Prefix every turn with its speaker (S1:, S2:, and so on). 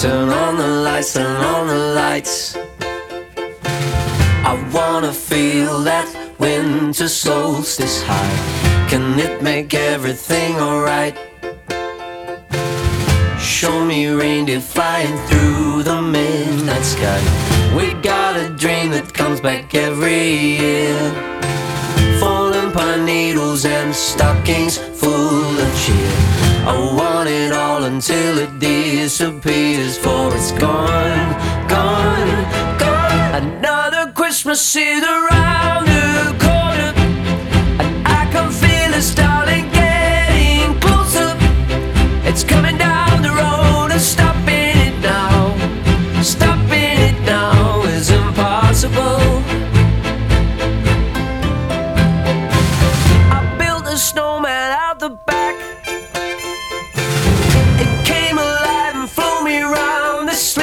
S1: Turn on the lights, turn on the lights. I wanna feel that winter solstice high. Can it make everything alright? Show me reindeer flying through the midnight sky. We got a dream that comes back every year. Fallen pine needles and stockings full of cheer. I want it all until it disappears, for it's gone, gone, gone. Another Christmas is around the corner, and I can feel it starting getting closer. It's coming down the road, and stopping it now, stopping it now is impossible. I built a snowman out the back. It came alive and flew me round the street.